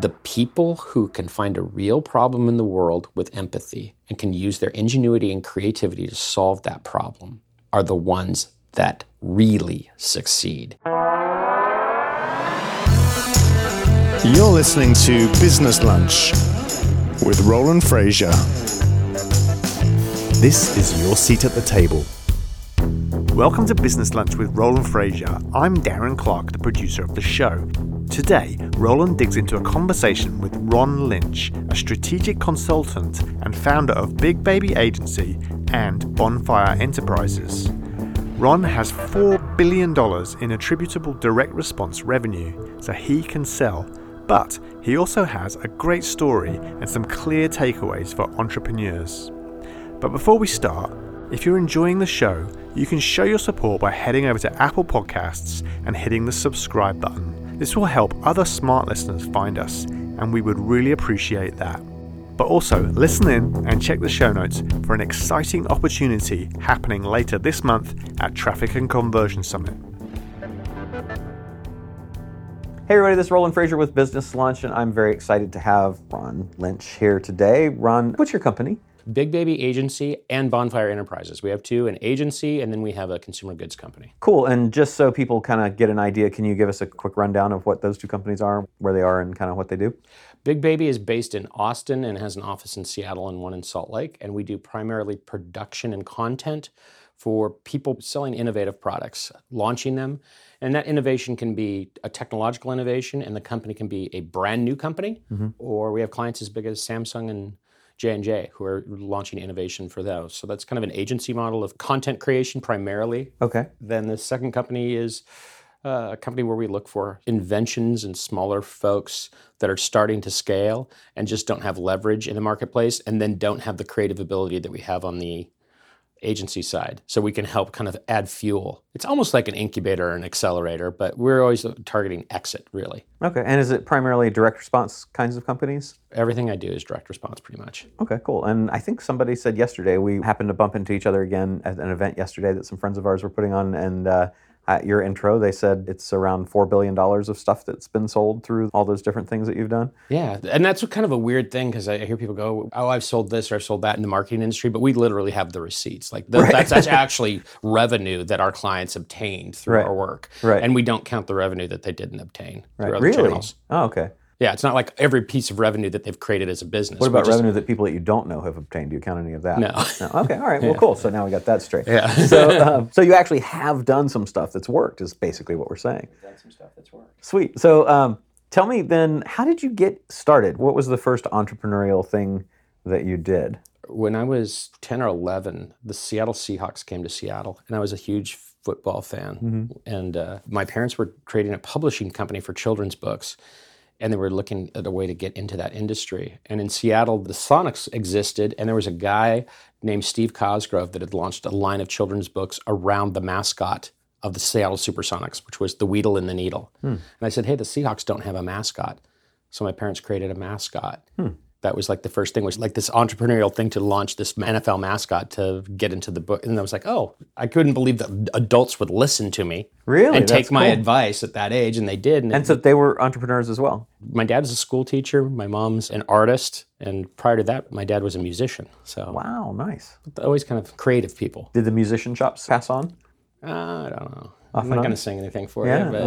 The people who can find a real problem in the world with empathy and can use their ingenuity and creativity to solve that problem are the ones that really succeed. You're listening to Business Lunch with Roland Frasier. This is your seat at the table. Welcome to Business Lunch with Roland Frasier. I'm Darren Clark, the producer of the show. Today, Roland digs into a conversation with Ron Lynch, a strategic consultant and founder of Big Baby Agency and Bonfire Enterprises. Ron has $4 billion in attributable direct response revenue, so he can sell. But he also has a great story and some clear takeaways for entrepreneurs. But before we start, if you're enjoying the show, you can show your support by heading over to Apple Podcasts and hitting the subscribe button. This will help other smart listeners find us, and we would really appreciate that. But also, listen in and check the show notes for an exciting opportunity happening later this month at Traffic and Conversion Summit. Hey everybody, this is Roland Frasier with Business Lunch, and I'm very excited to have Ron Lynch here today. Ron, what's your company? Big Baby Agency and Bonfire Enterprises. We have two, an agency, and then we have a consumer goods company. Cool, and just so people kind of get an idea, can you give us a quick rundown of what those two companies are, where they are, and kind of what they do? Big Baby is based in Austin and has an office in Seattle and one in Salt Lake, and we do primarily production and content for people selling innovative products, launching them. And that innovation can be a technological innovation, and the company can be a brand new company, or we have clients as big as Samsung and J&J who are launching innovation for those. So that's kind of an agency model of content creation primarily. Okay. Then the second company is a company where we look for inventions and smaller folks that are starting to scale and just don't have leverage in the marketplace and then don't have the creative ability that we have on the agency side. So we can help kind of add fuel. It's almost like an incubator or an accelerator, but we're always targeting exit, really. Okay, and is it primarily direct response kinds of companies? Everything I do is direct response, pretty much. Okay, cool. And I think somebody said yesterday, we happened to bump into each other again at an event yesterday that some friends of ours were putting on, and at your intro, they said it's around $4 billion of stuff that's been sold through all those different things that you've done. Yeah, and that's kind of a weird thing because I hear people go, oh, I've sold this or I've sold that in the marketing industry, but we literally have the receipts. Like that's actually revenue that our clients obtained through our work. Right. And we don't count the revenue that they didn't obtain through other channels. Oh, okay. Yeah, it's not like every piece of revenue that they've created as a business. What about revenue that people that you don't know have obtained? Do you count any of that? No. Okay, all right. Well, cool. So now we got that straight. Yeah. So you actually have done some stuff that's worked, is basically what we're saying. We've done some stuff that's worked. Sweet. So tell me then, how did you get started? What was the first entrepreneurial thing that you did? When I was 10 or 11, the Seattle Seahawks came to Seattle, and I was a huge football fan. And my parents were creating a publishing company for children's books, and they were looking at a way to get into that industry. And in Seattle, the Sonics existed, and there was a guy named Steve Cosgrove that had launched a line of children's books around the mascot of the Seattle Supersonics, which was the Weedle and the Needle. And I said, hey, the Seahawks don't have a mascot. So my parents created a mascot. That was like the first thing, was like this entrepreneurial thing to launch this NFL mascot to get into the book. And I was like, oh, I couldn't believe that adults would listen to me. Really? And take my advice at that age, and they did. And so they were entrepreneurs as well? My dad's a school teacher. My mom's an artist. And prior to that, my dad was a musician. So wow, nice. Always kind of creative people. Did the musician chops pass on? I don't know. I'm not going to sing anything for you. But. All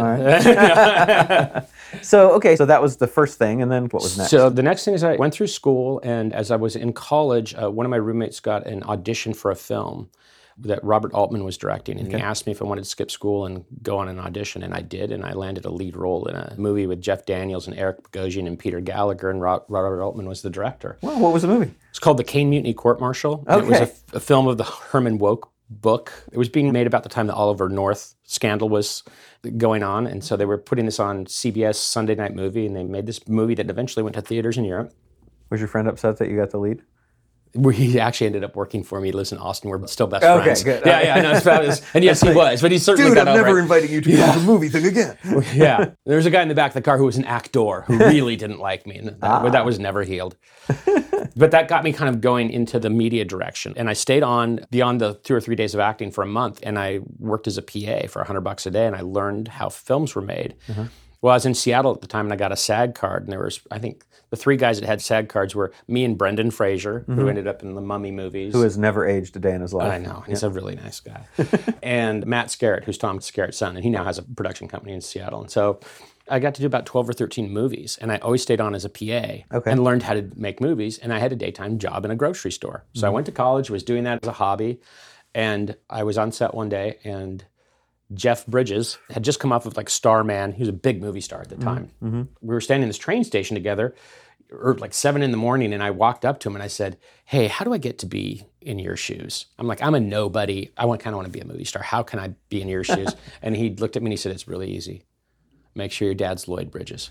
right. So that was the first thing, and then what was next? So the next thing is I went through school, and as I was in college, one of my roommates got an audition for a film that Robert Altman was directing, and he asked me if I wanted to skip school and go on an audition, and I did, and I landed a lead role in a movie with Jeff Daniels and Eric Bogosian and Peter Gallagher, and Robert Altman was the director. Wow, what was the movie? It's called The Caine Mutiny Court-Martial. Okay. It was a film of the Herman Wouk book. It was being made about the time the Oliver North scandal was going on, and so they were putting this on CBS Sunday Night Movie, and they made this movie that eventually went to theaters in Europe. Was your friend upset that you got the lead? He actually ended up working for me. He lives in Austin. We're still best friends. Okay, good. Yeah, no, and yes, he was, but he certainly got over it. Dude, I'm never inviting you to the movie thing again. Yeah. There was a guy in the back of the car who was an actor who really didn't like me, and that was never healed. But that got me kind of going into the media direction. And I stayed on beyond the 2 or 3 days of acting for a month, and I worked as a PA for $100 a day, and I learned how films were made. Well, I was in Seattle at the time, and I got a SAG card, and there was, I think, the 3 guys that had SAG cards were me and Brendan Fraser, who ended up in the Mummy movies. Who has never aged a day in his life. I know. He's a really nice guy. And Matt Scarrett, who's Tom Scarrett's son, and he now has a production company in Seattle. And so I got to do about 12 or 13 movies, and I always stayed on as a PA and learned how to make movies, and I had a daytime job in a grocery store. So I went to college, was doing that as a hobby, and I was on set one day, and Jeff Bridges had just come off of like Starman. He was a big movie star at the time. We were standing in this train station together, or like 7 a.m, and I walked up to him and I said, "Hey, how do I get to be in your shoes?" I'm like, I'm a nobody. I kind of want to be a movie star. How can I be in your shoes? And he looked at me and he said, "It's really easy. Make sure your dad's Lloyd Bridges."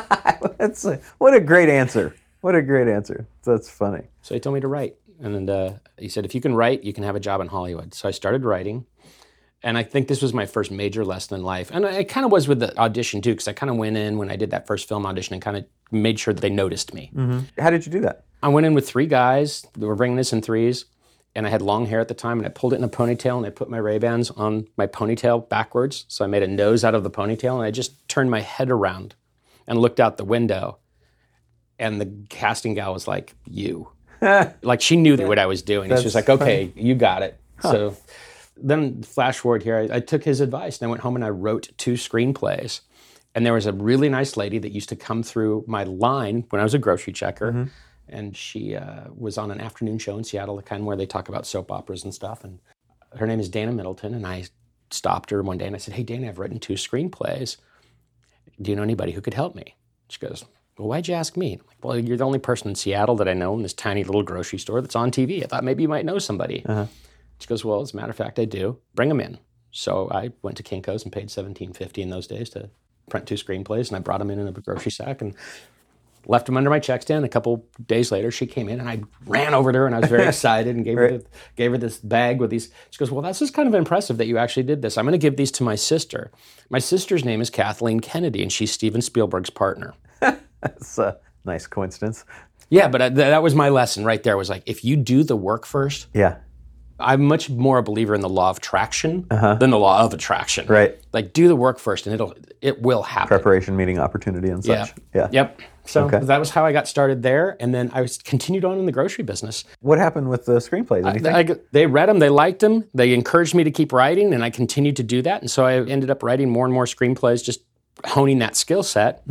What a great answer. What a great answer. That's funny. So he told me to write. And he said, if you can write, you can have a job in Hollywood. So I started writing. And I think this was my first major lesson in life. And it kind of was with the audition, too, because I kind of went in when I did that first film audition and kind of made sure that they noticed me. How did you do that? I went in with 3 guys that were bringing this in threes. And I had long hair at the time, and I pulled it in a ponytail, and I put my Ray-Bans on my ponytail backwards. So I made a nose out of the ponytail, and I just turned my head around and looked out the window. And the casting gal was like, "You." Like, she knew what I was doing. She was like, "Okay, you got it." So then flash forward here, I took his advice, and I went home and I wrote 2 screenplays. And there was a really nice lady that used to come through my line when I was a grocery checker. And she was on an afternoon show in Seattle, the kind where they talk about soap operas and stuff. And her name is Dana Middleton. And I stopped her one day and I said, "Hey, Dana, I've written 2 screenplays. Do you know anybody who could help me?" She goes, "Well, why'd you ask me?" I'm like, "Well, you're the only person in Seattle that I know in this tiny little grocery store that's on TV. I thought maybe you might know somebody." She goes, "Well, as a matter of fact, I do. Bring them in." So I went to Kinko's and paid $17.50 in those days to print 2 screenplays, and I brought them in a grocery sack and left them under my check stand. A couple days later, she came in, and I ran over to her, and I was very excited and gave her this bag with these. She goes, "Well, this is kind of impressive that you actually did this. I'm going to give these to my sister. My sister's name is Kathleen Kennedy, and she's Steven Spielberg's partner." That's a nice coincidence. Yeah, but that was my lesson right there. Was like, if you do the work first. Yeah. I'm much more a believer in the law of traction than the law of attraction. Right. Like, do the work first, and it will happen. Preparation meeting opportunity and such. Yeah. Yep. So that was how I got started there, and then I continued on in the grocery business. What happened with the screenplays? Anything? They read them, they liked them, they encouraged me to keep writing, and I continued to do that. And so I ended up writing more and more screenplays, just honing that skill set.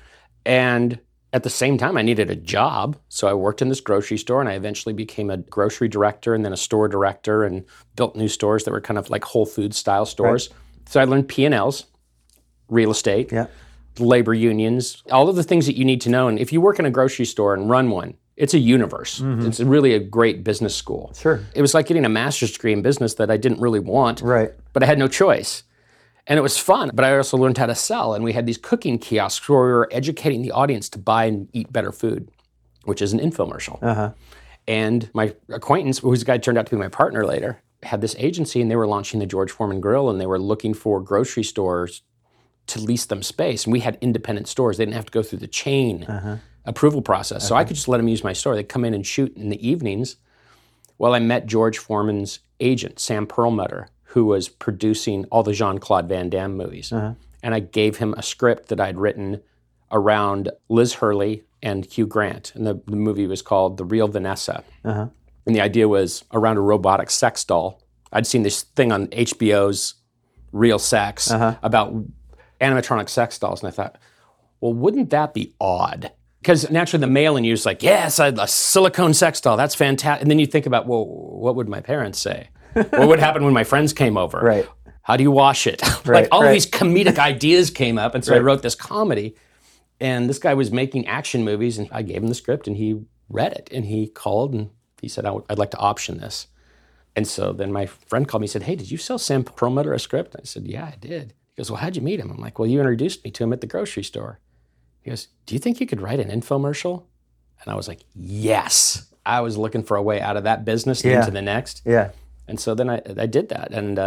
And at the same time, I needed a job, so I worked in this grocery store, and I eventually became a grocery director and then a store director and built new stores that were kind of like Whole Foods style stores. Right. So I learned P&Ls, real estate, labor unions, all of the things that you need to know. And if you work in a grocery store and run one, it's a universe. It's really a great business school. Sure. It was like getting a master's degree in business that I didn't really want, but I had no choice. And it was fun, but I also learned how to sell. And we had these cooking kiosks where we were educating the audience to buy and eat better food, which is an infomercial. And my acquaintance, whose guy turned out to be my partner later, had this agency, and they were launching the George Foreman Grill, and they were looking for grocery stores to lease them space. And we had independent stores. They didn't have to go through the chain approval process. So I could just let them use my store. They'd come in and shoot in the evenings. Well, I met George Foreman's agent, Sam Perlmutter, who was producing all the Jean-Claude Van Damme movies. And I gave him a script that I'd written around Liz Hurley and Hugh Grant. And the movie was called The Real Vanessa. And the idea was around a robotic sex doll. I'd seen this thing on HBO's Real Sex about animatronic sex dolls. And I thought, well, wouldn't that be odd? Because naturally the male in you is like, yes, a silicone sex doll, that's fantastic. And then you think about, well, what would my parents say? What would happen when my friends came over? Right. How do you wash it? Like all of these comedic ideas came up, and so I wrote this comedy. And this guy was making action movies, and I gave him the script, and he read it, and he called, and he said, I'd like to option this. And so then my friend called me and said, "Hey, did you sell Sam Perlmutter a script?" I said, "Yeah, I did." He goes, "Well, how'd you meet him?" I'm like, "Well, you introduced me to him at the grocery store." He goes, "Do you think you could write an infomercial?" And I was like, yes. I was looking for a way out of that business and into the next. Yeah. And so then I did that. And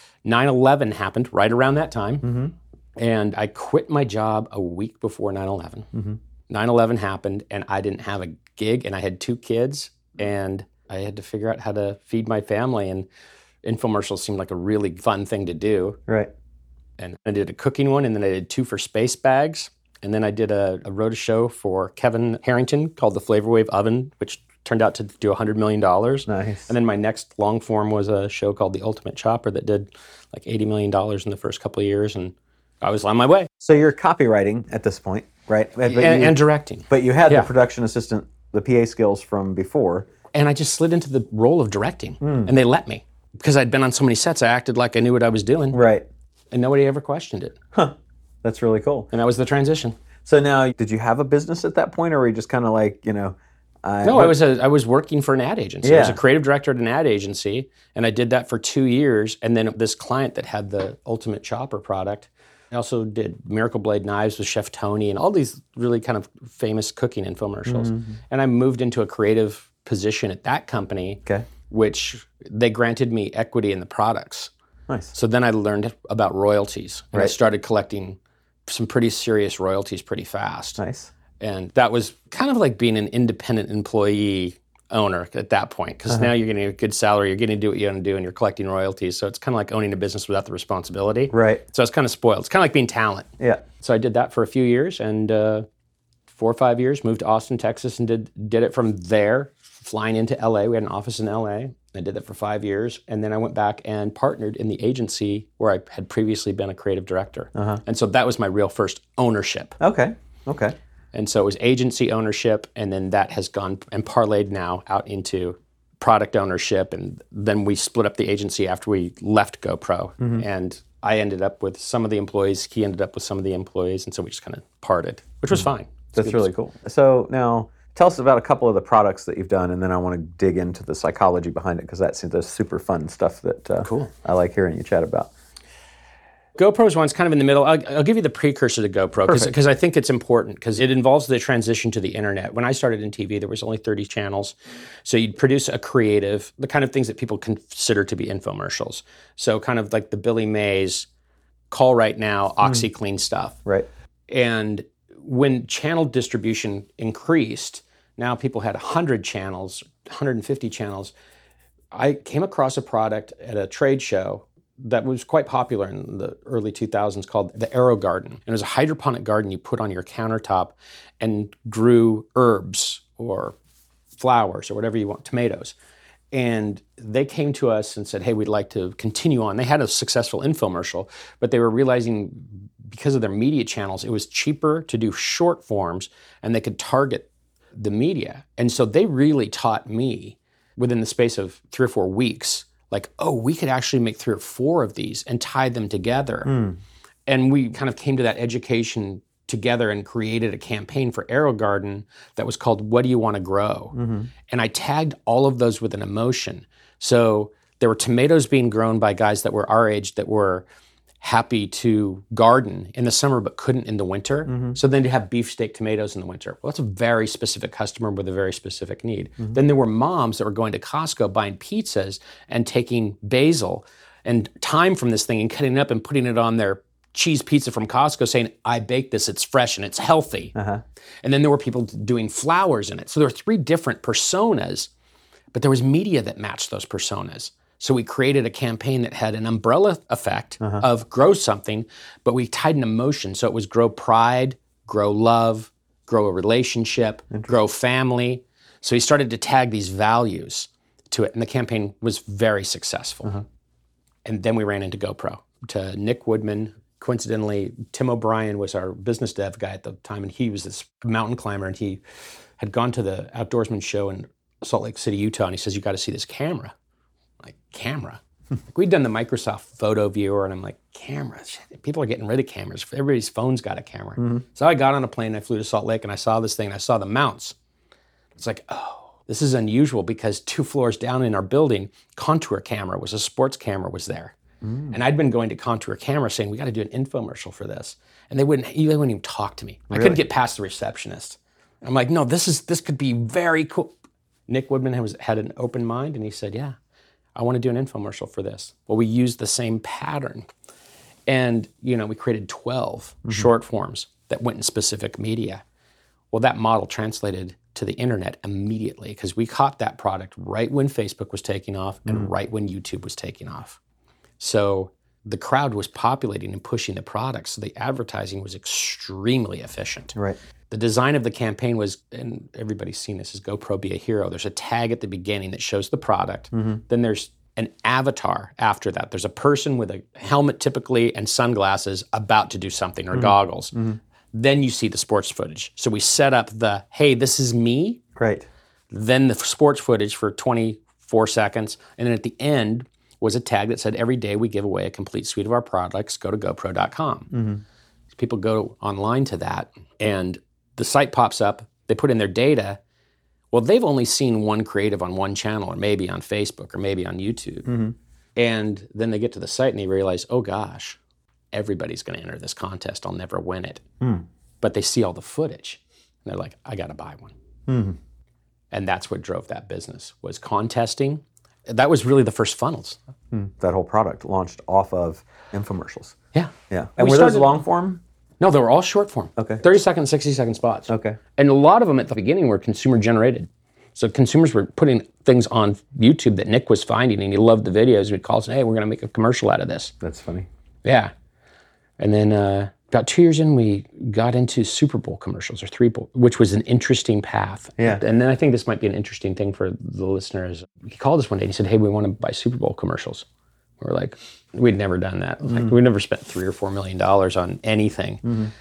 9/11 happened right around that time. And I quit my job a week before 9/11. 9/11 happened, and I didn't have a gig, and I had 2 kids, and I had to figure out how to feed my family. And infomercials seemed like a really fun thing to do. Right. And I did a cooking one, and then I did 2 for space bags. And then I wrote a show for Kevin Harrington called The Flavor Wave Oven, which turned out to do $100 million. Nice. And then my next long form was a show called The Ultimate Chopper that did like $80 million in the first couple of years. And I was on my way. So you're copywriting at this point, right? And directing. But you had the production assistant, the PA skills from before. And I just slid into the role of directing. And they let me. Because I'd been on so many sets, I acted like I knew what I was doing. Right. And nobody ever questioned it. Huh. That's really cool. And that was the transition. So now, did you have a business at that point, or were you just kind of like, No, I was working for an ad agency. Yeah. I was a creative director at an ad agency, and I did that for 2 years. And then this client that had the Ultimate Chopper product, I also did Miracle Blade knives with Chef Tony and all these really kind of famous cooking infomercials. Mm-hmm. And I moved into a creative position at that company, which they granted me equity in the products. Nice. So then I learned about royalties, and I started collecting some pretty serious royalties pretty fast. Nice. And that was kind of like being an independent employee owner at that point, because now you're getting a good salary, you're getting to do what you want to do, and you're collecting royalties. So it's kind of like owning a business without the responsibility. Right. So it's kind of spoiled. It's kind of like being talent. Yeah. So I did that for a few years, and 4 or 5 years, moved to Austin, Texas, and did it from there, flying into LA. We had an office in LA. I did that for 5 years, and then I went back and partnered in the agency where I had previously been a creative director. And so that was my real first ownership. Okay. And so it was agency ownership, and then that has gone and parlayed now out into product ownership, and then we split up the agency after we left GoPro. And I ended up with some of the employees, he ended up with some of the employees, and so we just kind of parted, which was fine. That's really cool. So now, tell us about a couple of the products that you've done, and then I want to dig into the psychology behind it, because that's super fun stuff that I like hearing you chat about. GoPro's one's kind of in the middle. I'll give you the precursor to GoPro, because I think it's important, because it involves the transition to the internet. When I started in TV, there was only 30 channels. So you'd produce a creative, the kind of things that people consider to be infomercials. So kind of like the Billy Mays, Call Right Now, OxyClean stuff. Right. And when channel distribution increased, now people had 100 channels, 150 channels. I came across a product at a trade show that was quite popular in the early 2000s called the AeroGarden. And it was a hydroponic garden you put on your countertop and grew herbs or flowers or whatever you want, tomatoes. And they came to us and said, hey, we'd like to continue on. They had a successful infomercial, but they were realizing because of their media channels, it was cheaper to do short forms and they could target the media. And so they really taught me within the space of 3 or 4 weeks, like, oh, we could actually make 3 or 4 of these and tie them together. And we kind of came to that education together and created a campaign for AeroGarden that was called What Do You Want to Grow? And I tagged all of those with an emotion. So there were tomatoes being grown by guys that were our age that were happy to garden in the summer but couldn't in the winter. So then to have beefsteak tomatoes in the winter. Well, that's a very specific customer with a very specific need. Then there were moms that were going to Costco buying pizzas and taking basil and thyme from this thing and cutting it up and putting it on their cheese pizza from Costco saying, I baked this, it's fresh and it's healthy. And then there were people doing flowers in it. So there were 3 different personas, but there was media that matched those personas. So we created a campaign that had an umbrella effect of grow something, but we tied an emotion. So it was grow pride, grow love, grow a relationship, grow family. So he started to tag these values to it, and the campaign was very successful. And then we ran into GoPro, to Nick Woodman. Coincidentally, Tim O'Brien was our business dev guy at the time, and he was this mountain climber, and he had gone to the Outdoorsman show in Salt Lake City, Utah, and he says, you got to see this camera. Like, camera? Like, we'd done the Microsoft photo viewer, and I'm like, camera? Shit, people are getting rid of cameras. Everybody's phone's got a camera. So I got on a plane, I flew to Salt Lake, and I saw this thing, and I saw the mounts. It's like, oh, this is unusual, because 2 floors down in our building, Contour Camera was a sports camera was there. And I'd been going to Contour Camera saying, we got to do an infomercial for this. And they wouldn't even talk to me. I couldn't get past the receptionist. I'm like, no, this could be very cool. Nick Woodman had an open mind, and he said, yeah, I want to do an infomercial for this. Well, we used the same pattern. And, we created 12 short forms that went in specific media. Well, that model translated to the internet immediately, because we caught that product right when Facebook was taking off and right when YouTube was taking off. So the crowd was populating and pushing the product, so the advertising was extremely efficient. Right. The design of the campaign was, and everybody's seen this, is GoPro Be a Hero. There's a tag at the beginning that shows the product. Then there's an avatar after that. There's a person with a helmet typically and sunglasses about to do something, or goggles. Then you see the sports footage. So we set up the, hey, this is me. Right. Then the sports footage for 24 seconds. And then at the end was a tag that said, every day we give away a complete suite of our products. Go to GoPro.com. People go online to that, and the site pops up. They put in their data. Well, they've only seen one creative on one channel, or maybe on Facebook, or maybe on YouTube. And then they get to the site and they realize, oh gosh, everybody's going to enter this contest. I'll never win it. But they see all the footage. And they're like, I got to buy one. And that's what drove that business, was contesting. That was really the first funnels. That whole product launched off of infomercials. Yeah. Yeah. And were those long form? No, they were all short form. Okay. 30-second, 60-second spots. Okay. And a lot of them at the beginning were consumer generated. So consumers were putting things on YouTube that Nick was finding, and he loved the videos. And he'd call us and, hey, we're going to make a commercial out of this. That's funny. Yeah. And then about 2 years in, we got into Super Bowl commercials, or 3 Bowl, which was an interesting path. Yeah. And then I think this might be an interesting thing for the listeners. He called us one day and he said, hey, we want to buy Super Bowl commercials. We're like, we'd never done that. Like, we never spent $3 or $4 million on anything.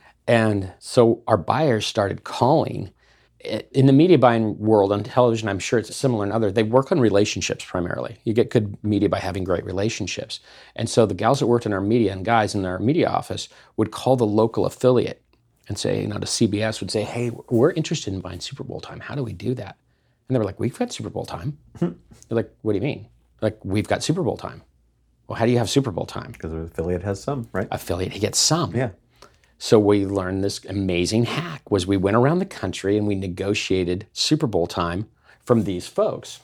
And so our buyers started calling. In the media buying world, on television, I'm sure it's similar in other, they work on relationships primarily. You get good media by having great relationships. And so the gals that worked in our media and guys in our media office would call the local affiliate and say, to CBS would say, hey, we're interested in buying Super Bowl time. How do we do that? And they were like, we've got Super Bowl time. They're like, what do you mean? Like, we've got Super Bowl time. Well, how do you have Super Bowl time? Because an affiliate has some, right? Affiliate, he gets some. Yeah. So we learned this amazing hack, was we went around the country and we negotiated Super Bowl time from these folks.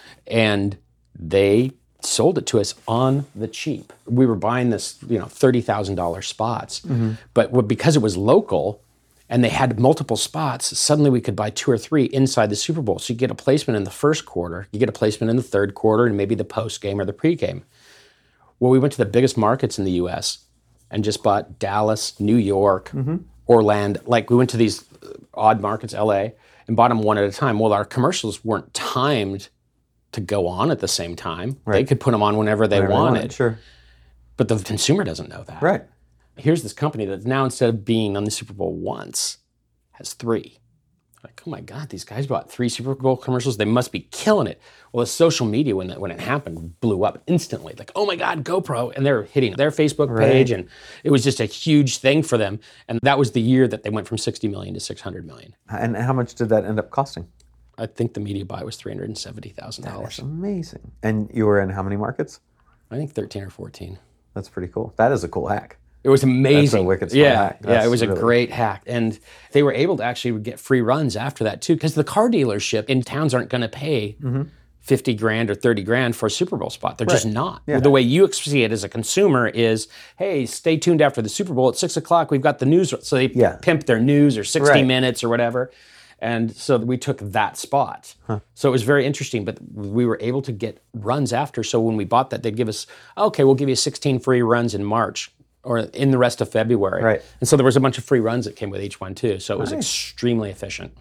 And they sold it to us on the cheap. We were buying this, $30,000 spots. But because it was local and they had multiple spots, suddenly we could buy 2 or 3 inside the Super Bowl. So you get a placement in the first quarter, you get a placement in the third quarter, and maybe the post game or the pre-game. Well, we went to the biggest markets in the U.S. and just bought Dallas, New York, Orlando. Like, we went to these odd markets, L.A., and bought them one at a time. Well, our commercials weren't timed to go on at the same time. Right. They could put them on whenever they wanted. Sure. But the consumer doesn't know that. Right. Here's this company that now, instead of being on the Super Bowl once, has 3. Like, oh my God, these guys bought 3 Super Bowl commercials. They must be killing it. Well, the social media, when it happened, blew up instantly. Like, oh my God, GoPro. And they're hitting their Facebook page. And it was just a huge thing for them. And that was the year that they went from $60 million to $600 million. And how much did that end up costing? I think the media buy was $370,000. That's amazing. And you were in how many markets? I think 13 or 14. That's pretty cool. That is a cool hack. It was amazing. That's a wicked smart hack. Yeah, it was really a great hack. And they were able to actually get free runs after that too, because the car dealership in towns aren't going to pay $50,000 or $30,000 for a Super Bowl spot. They're just not. Yeah. The way you see it as a consumer is, hey, stay tuned after the Super Bowl at 6 o'clock. We've got the news. So they pimp their news, or 60 minutes or whatever. And so we took that spot. So it was very interesting, but we were able to get runs after. So when we bought that, they'd give us, okay, we'll give you 16 free runs in March, or in the rest of February. Right. And so there was a bunch of free runs that came with each one too. So it was extremely efficient.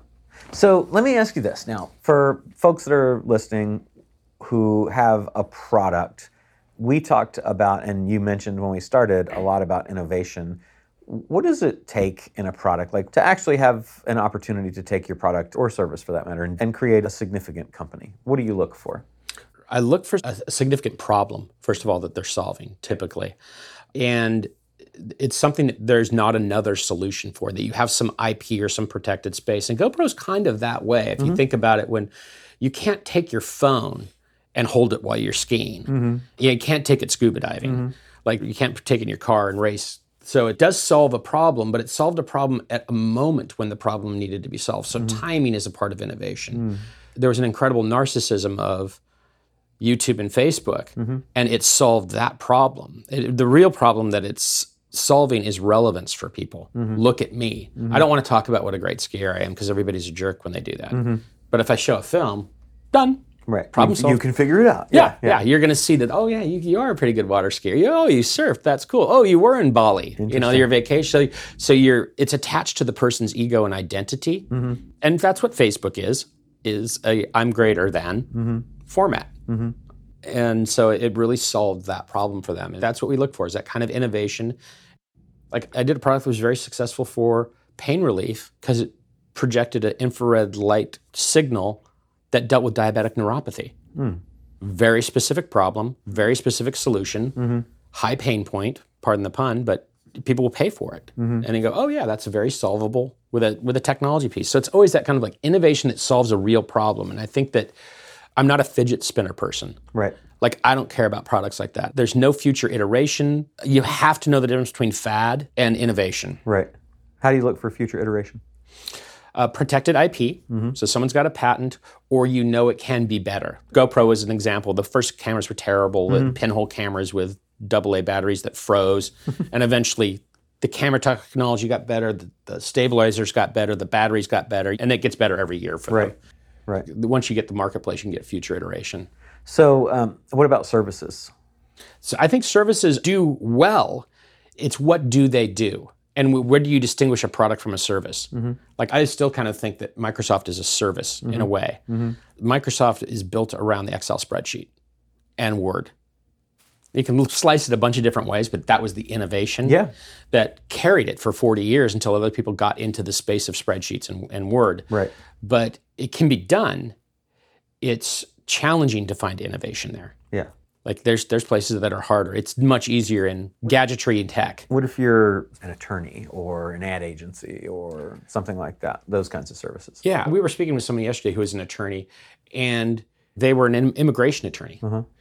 So let me ask you this now. For folks that are listening who have a product, we talked about, and you mentioned when we started, a lot about innovation. What does it take in a product, like to actually have an opportunity to take your product or service for that matter and create a significant company? What do you look for? I look for a significant problem, first of all, that they're solving typically. And it's something that there's not another solution for, that you have some IP or some protected space. And GoPro's kind of that way. If you think about it, when you can't take your phone and hold it while you're skiing. You can't take it scuba diving. Like, you can't take it in your car and race. So it does solve a problem, but it solved a problem at a moment when the problem needed to be solved. So timing is a part of innovation. There was an incredible narcissism of YouTube and Facebook, and it solved that problem. The real problem that it's solving is relevance for people. Look at me. I don't want to talk about what a great skier I am, because everybody's a jerk when they do that. But if I show a film, done. Right. Problem solved. You can figure it out. Yeah. You're going to see that, oh, yeah, you are a pretty good water skier. Oh, you surfed. That's cool. Oh, you were in Bali. Your vacation. So it's attached to the person's ego and identity. And that's what Facebook is a I'm greater than format. And so it really solved that problem for them. And that's what we look for, is that kind of innovation. Like, I did a product that was very successful for pain relief because it projected an infrared light signal that dealt with diabetic neuropathy. Very specific problem, very specific solution, high pain point, pardon the pun, but people will pay for it. And they go, oh yeah, that's very solvable with a technology piece. So it's always that kind of like innovation that solves a real problem. And I think that I'm not a fidget spinner person. Right. Like, I don't care about products like that. There's no future iteration. You have to know the difference between fad and innovation. Right. How do you look for future iteration? Protected IP, so someone's got a patent, or it can be better. GoPro is an example. The first cameras were terrible, the pinhole cameras with AA batteries that froze, and eventually the camera technology got better, the stabilizers got better, the batteries got better, and it gets better every year for them. Right. Once you get the marketplace, you can get future iteration. So what about services? So I think services do well. It's what do they do? And where do you distinguish a product from a service? Like, I still kind of think that Microsoft is a service in a way. Microsoft is built around the Excel spreadsheet and Word. You can slice it a bunch of different ways, but that was the innovation that carried it for 40 years until other people got into the space of spreadsheets and Word. Right. But it can be done. It's challenging to find innovation there. Yeah. Like, there's places that are harder. It's much easier in gadgetry and tech. What if you're an attorney or an ad agency or something like that, those kinds of services? Yeah, we were speaking with somebody yesterday who was an attorney, and they were an immigration attorney.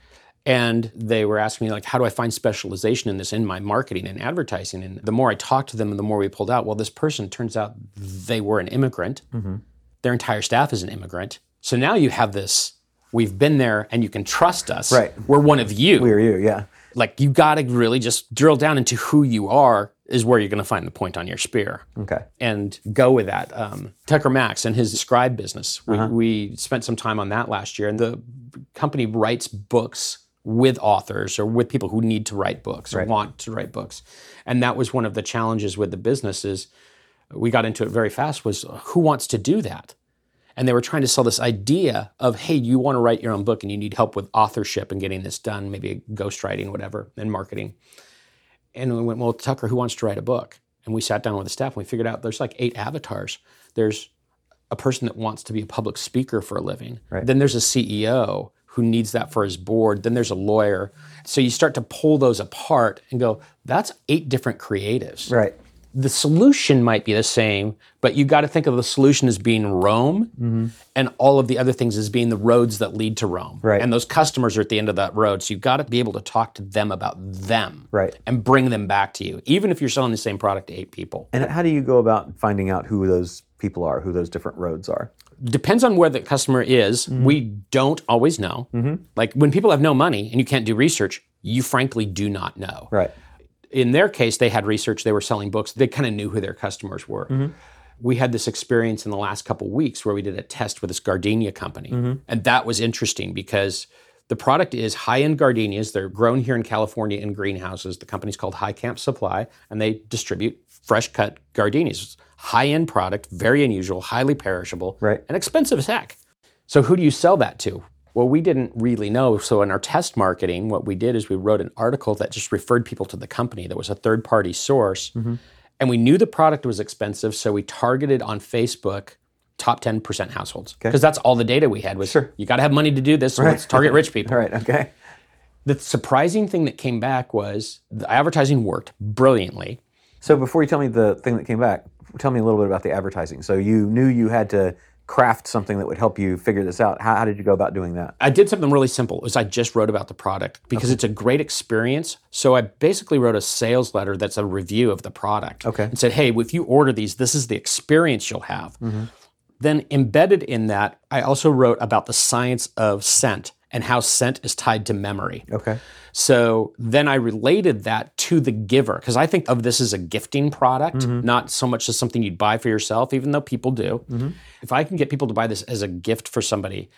And they were asking me, like, how do I find specialization in this in my marketing and advertising? And the more I talked to them, and the more we pulled out, well, this person, turns out they were an immigrant. Their entire staff is an immigrant. So now you have this, we've been there and you can trust us. Right. We're one of you. We're you, yeah. Like, you got to really just drill down into who you are is where you're going to find the point on your spear. Okay. And go with that. Tucker Max and his Scribe business, we spent some time on that last year. And the company writes books with authors or with people who need to write books or want to write books. And that was one of the challenges with the business is we got into it very fast was who wants to do that? And they were trying to sell this idea of, hey, you want to write your own book and you need help with authorship and getting this done, maybe ghostwriting, whatever, and marketing. And we went, well, Tucker, who wants to write a book? And we sat down with the staff and we figured out there's like 8 avatars. There's a person that wants to be a public speaker for a living. Then there's a CEO who needs that for his board. Then there's a lawyer. So you start to pull those apart and go, that's 8 different creatives. Right. The solution might be the same, but you got to think of the solution as being Rome and all of the other things as being the roads that lead to Rome. Right. And those customers are at the end of that road. So you've got to be able to talk to them about them and bring them back to you, even if you're selling the same product to 8 people. And how do you go about finding out who those people are, who those different roads are? Depends on where the customer is. We don't always know. Like, when people have no money and you can't do research, you frankly do not know. Right. In their case, they had research, they were selling books, they kind of knew who their customers were. We had this experience in the last couple of weeks where we did a test with this gardenia company. And that was interesting because the product is high-end gardenias. They're grown here in California in greenhouses. The company's called High Camp Supply, and they distribute fresh-cut gardenias. High-end product, very unusual, highly perishable, and expensive as heck. So who do you sell that to? Well, we didn't really know. So in our test marketing, what we did is we wrote an article that just referred people to the company. That was a third-party source. And we knew the product was expensive, so we targeted on Facebook top 10% households. Because that's all the data we had was, you got to have money to do this, so let's target rich people. The surprising thing that came back was the advertising worked brilliantly. So before you tell me the thing that came back, tell me a little bit about the advertising. So you knew you had to craft something that would help you figure this out. How did you go about doing that? I did something really simple. It was I just wrote about the product because it's a great experience. So I basically wrote a sales letter that's a review of the product and said, hey, if you order these, this is the experience you'll have. Then embedded in that, I also wrote about the science of scent and how scent is tied to memory. So then I related that to the giver, because I think of this as a gifting product, not so much as something you'd buy for yourself, even though people do. If I can get people to buy this as a gift for somebody,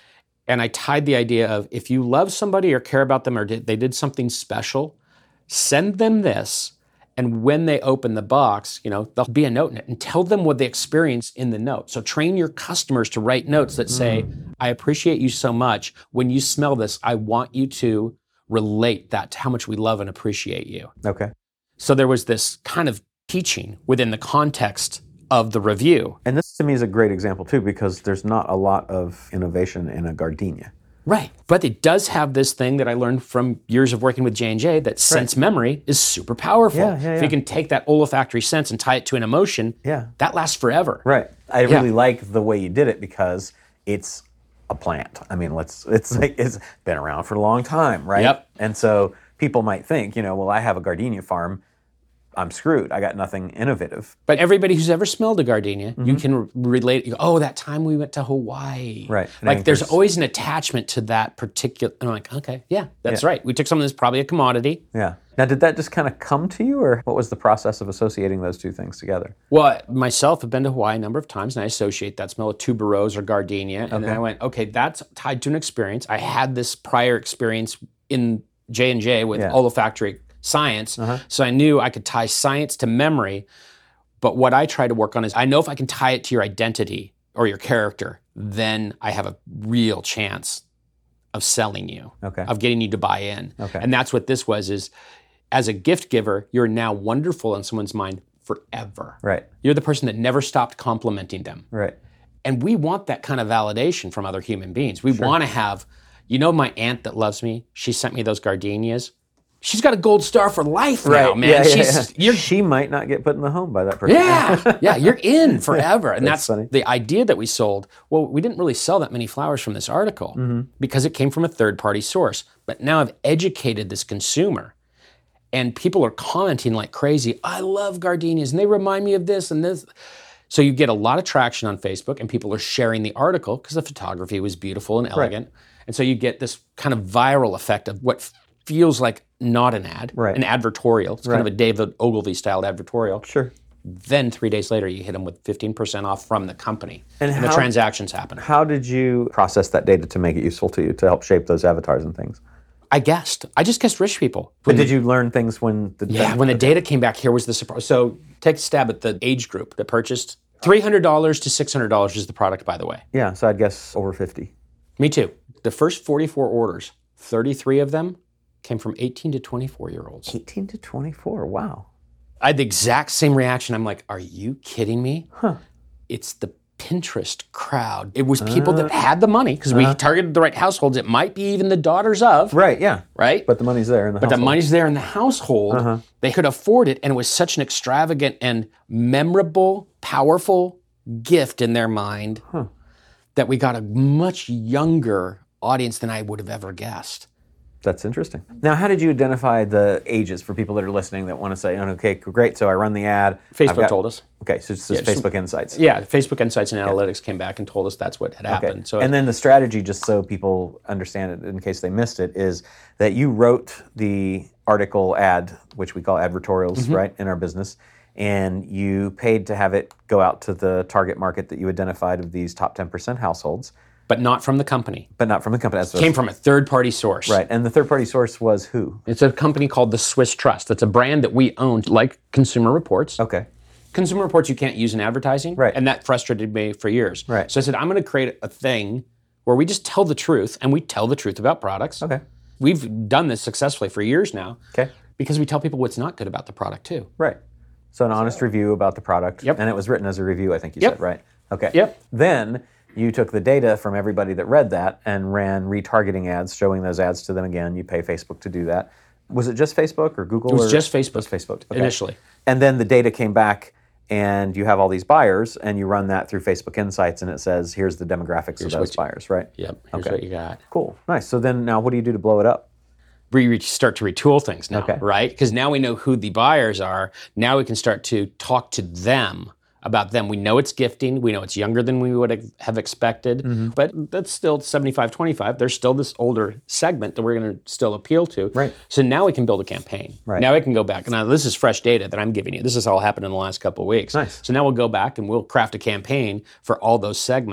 And I tied the idea of if you love somebody or care about them or they did something special, send them this. And when they open the box, there'll be a note in it and tell them what they experience in the note. So train your customers to write notes that say, I appreciate you so much. When you smell this, I want you to relate that to how much we love and appreciate you. Okay. So there was this kind of teaching within the context of the review. And this to me is a great example too, because there's not a lot of innovation in a gardenia. Right. But it does have this thing that I learned from years of working with J&J that sense memory is super powerful. If you can take that olfactory sense and tie it to an emotion, that lasts forever. Right. I really like the way you did it because it's a plant. I mean, it's been around for a long time, right? Yep. And so people might think, well, I have a gardenia farm. I'm screwed. I got nothing innovative. But everybody who's ever smelled a gardenia, you can relate. You go, oh, that time we went to Hawaii. Right. Like there's always an attachment to that particular. And I'm like, okay, that's right. We took something that's probably a commodity. Yeah. Now, did that just kind of come to you, or what was the process of associating those two things together? Well, myself have been to Hawaii a number of times, and I associate that smell with tuberose or gardenia. And then I went, okay, that's tied to an experience. I had this prior experience in J&J with olfactory science. So I knew I could tie science to memory. But what I try to work on is I know if I can tie it to your identity or your character, then I have a real chance of selling you, of getting you to buy in. And that's what this was, is as a gift giver, you're now wonderful in someone's mind forever. Right. You're the person that never stopped complimenting them. Right. And we want that kind of validation from other human beings. We want to have, my aunt that loves me, she sent me those gardenias. She's got a gold star for life now, man. She might not get put in the home by that person. Yeah, you're in forever. And that's funny. The idea that we sold. Well, we didn't really sell that many flowers from this article because it came from a third-party source. But now I've educated this consumer, and people are commenting like crazy, I love gardenias, and they remind me of this and this. So you get a lot of traction on Facebook, and people are sharing the article because the photography was beautiful and elegant. And so you get this kind of viral effect of what feels like not an ad, an advertorial. It's kind of a David Ogilvy-styled advertorial. Sure. Then 3 days later, you hit them with 15% off from the company. And the how, transactions happen. How did you process that data to make it useful to you, to help shape those avatars and things? I just guessed rich people. But did you learn things when the data... when the data came back, here was the surprise. So take a stab at the age group that purchased. $300 to $600 is the product, by the way. Yeah, so I'd guess over 50. Me too. The first 44 orders, 33 of them came from 18 to 24-year-olds. 18 to 24, wow. I had the exact same reaction. I'm like, are you kidding me? It's the Pinterest crowd. It was people that had the money, because we targeted the right households. It might be even the daughters of. Right, yeah. Right? But the money's there in the household. But the money's there in the household. They could afford it, and it was such an extravagant and memorable, powerful gift in their mind that we got a much younger audience than I would have ever guessed. That's interesting. Now, how did you identify the ages for people that are listening that want to say, okay, great, so I run the ad. Facebook told us. Okay, so it's just Facebook Insights. Yeah, Facebook Insights and Analytics came back and told us that's what had happened. So, and then the strategy, just so people understand it in case they missed it, is that you wrote the article ad, which we call advertorials, right, in our business, and you paid to have it go out to the target market that you identified of these top 10% households. But not from the company. But not from the company. It came from a third-party source. Right, and the third-party source was who? It's a company called the Swiss Trust. It's a brand that we owned, like Consumer Reports. Okay. Consumer Reports you can't use in advertising. Right. And that frustrated me for years. Right. So I said, I'm going to create a thing where we just tell the truth, and we tell the truth about products. Okay. We've done this successfully for years now. Okay. Because we tell people what's not good about the product, too. Right. So an honest review about the product. Yep. And it was written as a review, I think you said, right? Okay. Yep. Then you took the data from everybody that read that and ran retargeting ads, showing those ads to them again. You pay Facebook to do that. Was it just Facebook or Google? It was just Facebook. Just Facebook. Okay. Initially. And then the data came back and you have all these buyers and you run that through Facebook Insights and it says, here's the demographics of those buyers, right? Yep. Here's what you got. Cool. Nice. So then now what do you do to blow it up? We start to retool things now, right? Because now we know who the buyers are. Now we can start to talk to them about them. We know it's gifting. We know it's younger than we would have expected. But that's still 75-25. There's still this older segment that we're going to still appeal to. Right. So now we can build a campaign. Right. Now we can go back. Now this is fresh data that I'm giving you. This has all happened in the last couple of weeks. Nice. So now we'll go back and we'll craft a campaign for all those segments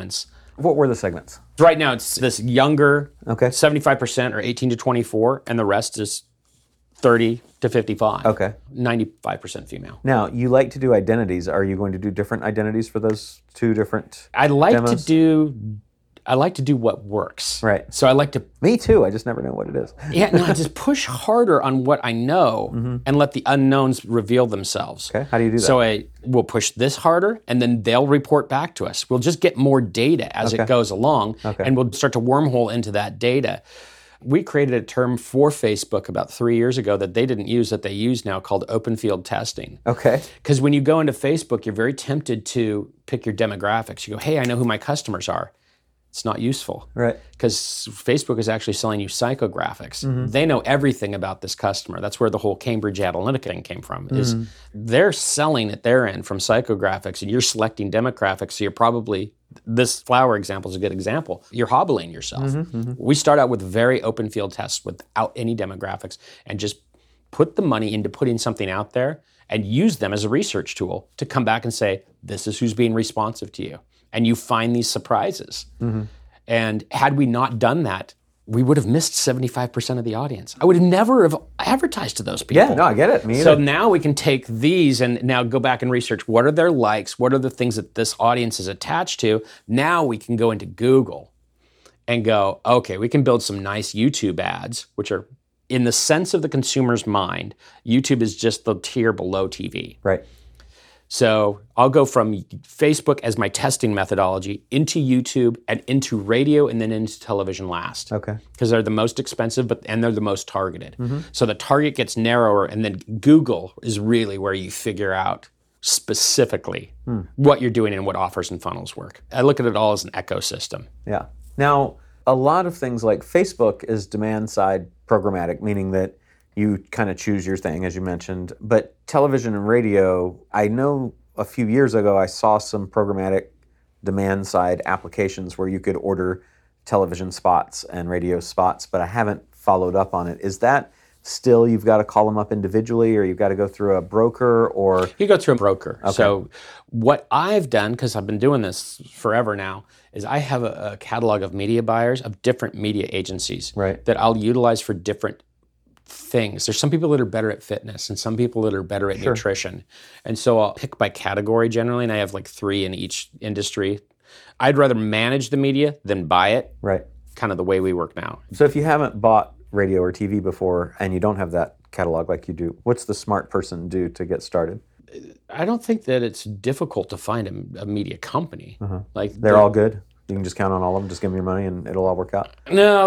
What were the segments? Right now, it's this younger, Okay. 75% are 18 to 24, and the rest is 30 to 55. Okay. 95% female. Now, you like to do identities. Are you going to do different identities for those two different I like demos? to do what works. Right. So I like to Me too. I just never know what it is. just push harder on what I know and let the unknowns reveal themselves. Okay. How do you do that? So we'll push this harder, and then they'll report back to us. We'll just get more data as it goes along, and we'll start to wormhole into that data. We created a term for Facebook about 3 years ago that they didn't use, that they use now, called open field testing. Okay. Because when you go into Facebook, you're very tempted to pick your demographics. You go, hey, I know who my customers are. It's not useful. Right. Because Facebook is actually selling you psychographics. They know everything about this customer. That's where the whole Cambridge Analytica thing came from, is they're selling at their end from psychographics, and you're selecting demographics, so you're probably, this flower example is a good example, you're hobbling yourself. We start out with very open field tests without any demographics, and just put the money into putting something out there and use them as a research tool to come back and say, this is who's being responsive to you. And you find these surprises. And had we not done that, we would have missed 75% of the audience. I would have never have advertised to those people. Yeah, no, I get it. Me So either. now we can take these and now go back and research what are their likes, what are the things that this audience is attached to. Now we can go into Google and go, okay, we can build some nice YouTube ads, which are, in the sense of the consumer's mind, YouTube is just the tier below TV. Right. So I'll go from Facebook as my testing methodology into YouTube and into radio and then into television last. Okay. Because they're the most expensive, and they're the most targeted. So the target gets narrower, and then Google is really where you figure out specifically what you're doing and what offers and funnels work. I look at it all as an ecosystem. Yeah. Now, a lot of things like Facebook is demand side programmatic, meaning that you kind of choose your thing, as you mentioned. But television and radio, I know a few years ago I saw some programmatic demand side applications where you could order television spots and radio spots, but I haven't followed up on it. Is that still, you've got to call them up individually, or you've got to go through a broker, or? You go through a broker. Okay. So what I've done, because I've been doing this forever now, is I have a catalog of media buyers of different media agencies that I'll utilize for different things. There's some people that are better at fitness and some people that are better at nutrition. And so I'll pick by category generally, and I have like 3 in each industry. I'd rather manage the media than buy it. Right. Kind of the way we work now. So if you haven't bought radio or TV before and you don't have that catalog like you do, what's the smart person do to get started? I don't think that it's difficult to find a media company. Like They're all good? You can just count on all of them, just give them your money and it'll all work out? No,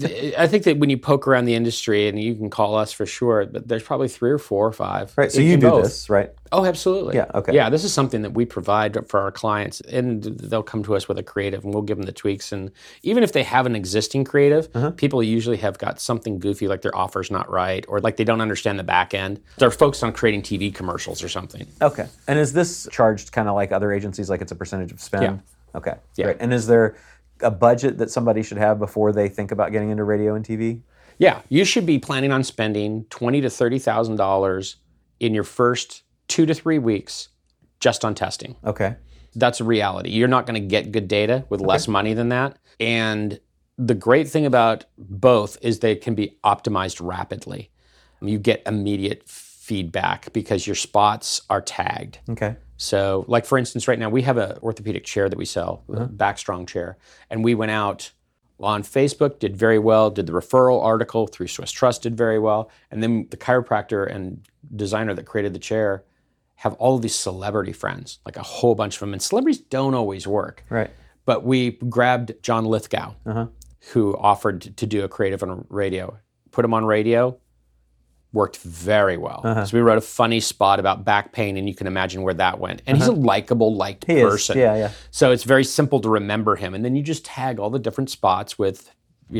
I think that when you poke around the industry, and you can call us for sure, but there's probably 3 or 4 or 5. Right, so you do both. this, right? Oh, absolutely. Yeah, okay. Yeah, this is something that we provide for our clients, and they'll come to us with a creative, and we'll give them the tweaks. And even if they have an existing creative, people usually have got something goofy, like their offer's not right, or like they don't understand the back end. They're focused on creating TV commercials or something. Okay. And is this charged kind of like other agencies, like it's a percentage of spend? Yeah. Okay, Yeah. great. And is there a budget that somebody should have before they think about getting into radio and TV? Yeah, you should be planning on spending $20,000 to $30,000 in your first 2 to 3 weeks just on testing. Okay. That's a reality. You're not going to get good data with less money than that. And the great thing about both is they can be optimized rapidly. You get immediate feedback because your spots are tagged. Okay. So, like for instance, right now we have an orthopedic chair that we sell, a Backstrong chair, and we went out on Facebook, did very well, did the referral article through Swiss Trust, did very well, and then the chiropractor and designer that created the chair have all of these celebrity friends, like a whole bunch of them, and celebrities don't always work. Right. But we grabbed John Lithgow, who offered to do a creative on radio, put him on radio. Worked very well. So we wrote a funny spot about back pain, and you can imagine where that went. And he's a likable, liked person. Yeah. So it's very simple to remember him. And then you just tag all the different spots with,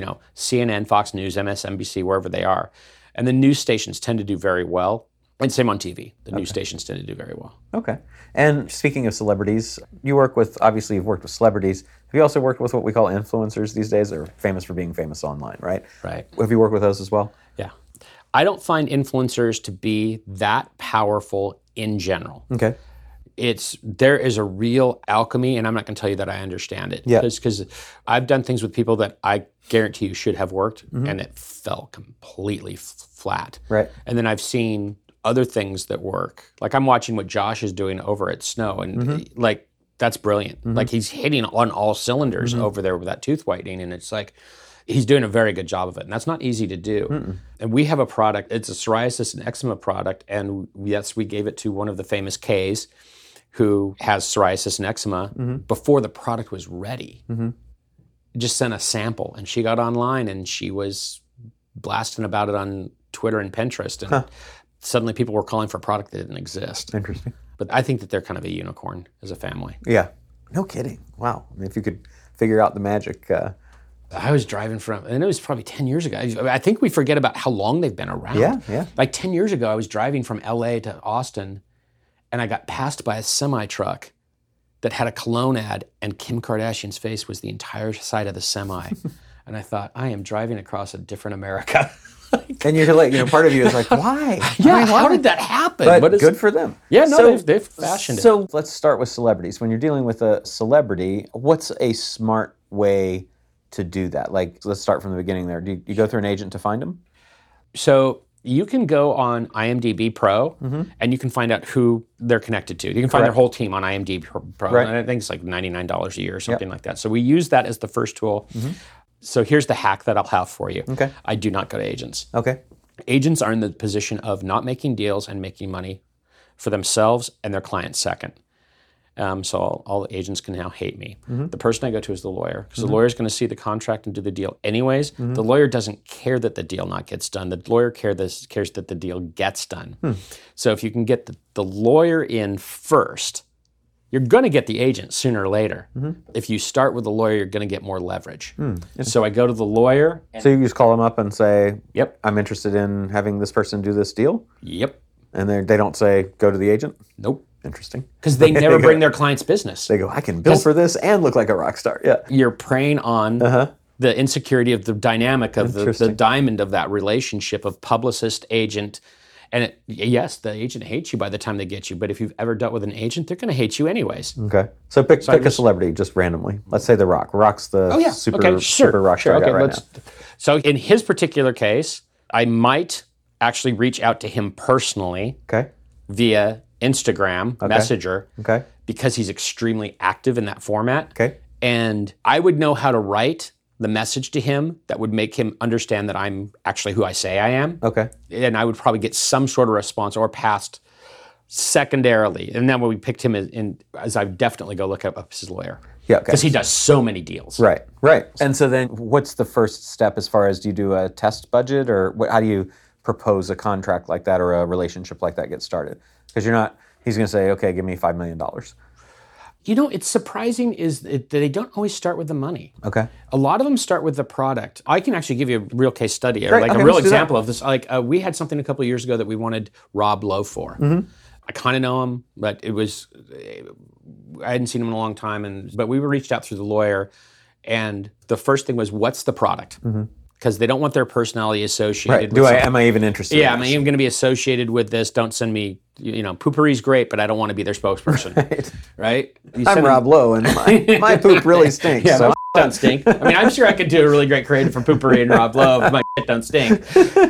CNN, Fox News, MSNBC, wherever they are. And the news stations tend to do very well. And same on TV. The news stations tend to do very well. Okay. And speaking of celebrities, you've worked with celebrities. Have you also worked with what we call influencers these days? They're famous for being famous online, right? Right. Have you worked with those as well? Yeah. I don't find influencers to be that powerful in general. Okay. there is a real alchemy, and I'm not going to tell you that I understand it. Yeah. Because I've done things with people that I guarantee you should have worked, and it fell completely flat. Right. And then I've seen other things that work. Like I'm watching what Josh is doing over at Snow, and like that's brilliant. Like he's hitting on all cylinders over there with that tooth whitening, and it's like he's doing a very good job of it, and that's not easy to do. And we have a product, it's a psoriasis and eczema product, and yes, we gave it to one of the famous Ks who has psoriasis and eczema before the product was ready. Just sent a sample, and she got online and she was blasting about it on Twitter and Pinterest, and suddenly people were calling for a product that didn't exist. Interesting. But I think that they're kind of a unicorn as a family. Yeah. No kidding. Wow. I mean, if you could figure out the magic. I was driving and it was probably 10 years ago. I think we forget about how long they've been around. Yeah. Like 10 years ago, I was driving from LA to Austin, and I got passed by a semi-truck that had a cologne ad, and Kim Kardashian's face was the entire side of the semi. And I thought, I am driving across a different America. And you're like, part of you is like, why? Yeah, how did that happen? But good for them. Yeah, no, they've fashioned it. So let's start with celebrities. When you're dealing with a celebrity, what's a smart way to do that? Like, let's start from the beginning there. Do you go through an agent to find them? So you can go on IMDb Pro, and you can find out who they're connected to. You can find their whole team on IMDb Pro. Right. And I think it's like $99 a year or something like that. So we use that as the first tool. So here's the hack that I'll have for you. Okay. I do not go to agents. Okay. Agents are in the position of not making deals and making money for themselves and their clients second. So all the agents can now hate me. The person I go to is the lawyer, because the lawyer is going to see the contract and do the deal anyways. The lawyer doesn't care that the deal not gets done. The lawyer cares that the deal gets done. So if you can get the lawyer in first, you're going to get the agent sooner or later. If you start with the lawyer, you're going to get more leverage. So I go to the lawyer. So you just call them up and say, Yep. I'm interested in having this person do this deal? Yep. And they don't say, go to the agent? Nope. Interesting. Because they never bring their client's business. They go, I can bill for this and look like a rock star. Yeah. You're preying on the insecurity of the dynamic of the Interesting. diamond of that relationship of publicist, agent. And yes, the agent hates you by the time they get you. But if you've ever dealt with an agent, they're going to hate you anyways. Okay. So pick a celebrity just randomly. Let's say The Rock. Rock's the super rock star guy right now. So in his particular case, I might actually reach out to him personally via Instagram Messenger because he's extremely active in that format. Okay. And I would know how to write the message to him that would make him understand that I'm actually who I say I am. Okay. And I would probably get some sort of response or passed secondarily. And then when we picked him as I would definitely go look up his lawyer. Yeah, okay. Because he does so many deals. Right. And so then what's the first step as far as, do you do a test budget, or how do you propose a contract like that or a relationship like that get started? Because he's going to say, okay, give me $5 million. It's surprising is that they don't always start with the money. Okay. A lot of them start with the product. I can actually give you a real case study, or Great. a real example of this. Like we had something a couple of years ago that we wanted Rob Lowe for. I kind of know him, but I hadn't seen him in a long time. But we were reached out through the lawyer, and the first thing was, what's the product? Because they don't want their personality associated with am I even interested? Yeah, am I even going to be associated with this? Don't send me, Poopery's great, but I don't want to be their spokesperson. Right? I'm Rob Lowe, and my poop really stinks. Yeah, so. my don't stink. I mean, I'm sure I could do a really great creative for Poopery and Rob Lowe if my don't stink.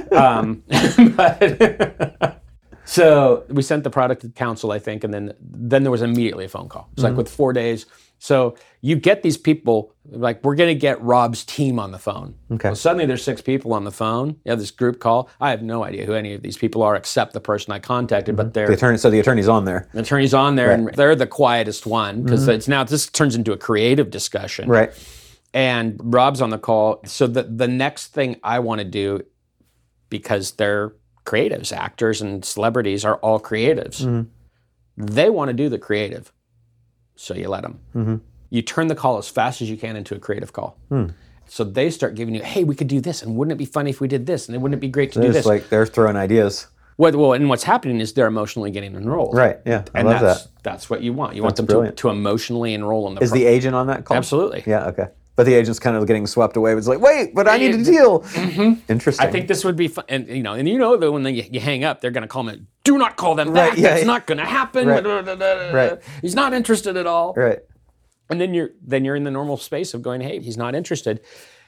So we sent the product to counsel, I think, and then there was immediately a phone call. It's like with 4 days. So you get these people, like, we're going to get Rob's team on the phone. Okay. Well, suddenly there's 6 people on the phone. You have this group call. I have no idea who any of these people are except the person I contacted, but they're... The attorney's on there. The attorney's on there, and they're the quietest one, because this turns into a creative discussion. Right. And Rob's on the call. So the next thing I want to do, because they're creatives, actors and celebrities are all creatives. They want to do the creative. So you let them. You turn the call as fast as you can into a creative call. So they start giving you, hey, we could do this, and wouldn't it be funny if we did this, and wouldn't it be great to do this? Like they're throwing ideas. And what's happening is they're emotionally getting enrolled. Right, yeah, I love that. That's what you want. You want them to emotionally enroll in the Is the agent on that call? Absolutely. Yeah, okay. But the agent's kind of getting swept away. It's like, wait, but I need a deal. Interesting. I think this would be fun. And that when you hang up, they're going to call me, do not call them back. It's not going to happen. Right. He's not interested at all. Right. And then you're in the normal space of going, hey, he's not interested.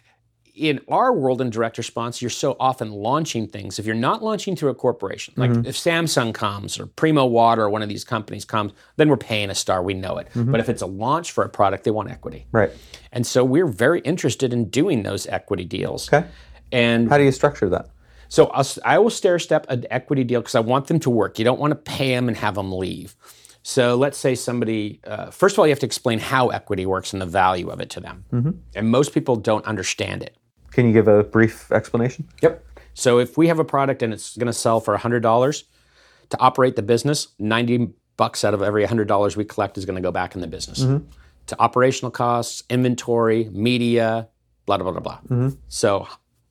In our world in direct response, you're so often launching things. If you're not launching through a corporation, like if Samsung comes or Primo Water or one of these companies comes, then we're paying a star. We know it. But if it's a launch for a product, they want equity. Right. And so we're very interested in doing those equity deals. Okay. And How do you structure that? so I will stair step an equity deal because I want them to work. You don't want to pay them and have them leave. So let's say somebody, first of all, you have to explain how equity works and the value of it to them. And most people don't understand it. Can you give a brief explanation? Yep. So if we have a product and it's going to sell for $100, to operate the business, $90 out of every $100 we collect is going to go back in the business. To operational costs, inventory, media, blah, blah, blah, blah. So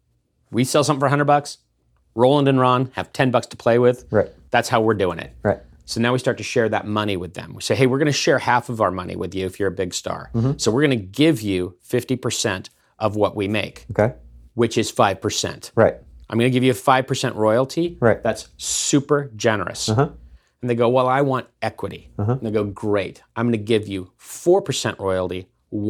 we sell something for $100, Roland and Ron have $10 to play with. Right. That's how we're doing it. Right. So now we start to share that money with them. We say, hey, we're going to share half of our money with you if you're a big star. So we're going to give you 50% of what we make, Okay. which is 5%. Right. I'm going to give you a 5% royalty. Right. That's super generous. And they go, well, I want equity. And they go, great. I'm going to give you 4% royalty,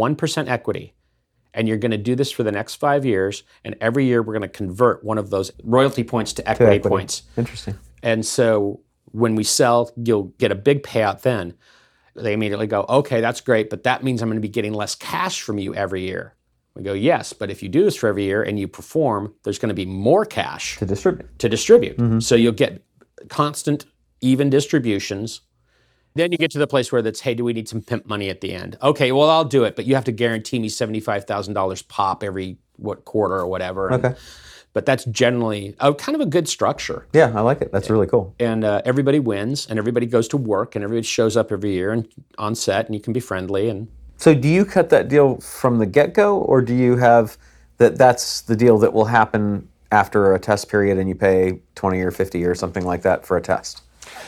1% equity. And you're going to do this for the next 5 years. And every year we're going to convert one of those royalty points to equity points. Interesting. And so when we sell, you'll get a big payout then. They immediately go, okay, that's great, but that means I'm going to be getting less cash from you every year. We go, yes, but if you do this for every year and you perform, there's going to be more cash To distribute. to distribute. So you'll get constant, even distributions. Then you get to the place where that's, hey, do we need some pimp money at the end? Okay, well, I'll do it, but you have to guarantee me $75,000 pop every quarter or whatever. Okay. But that's generally kind of a good structure. Yeah, I like it. That's really cool. And everybody wins, and everybody goes to work, and everybody shows up every year and on set, and you can be friendly. And So do you cut that deal from the get-go, or do you have that's the deal that will happen after a test period and you pay 20 or 50 or something like that for a test?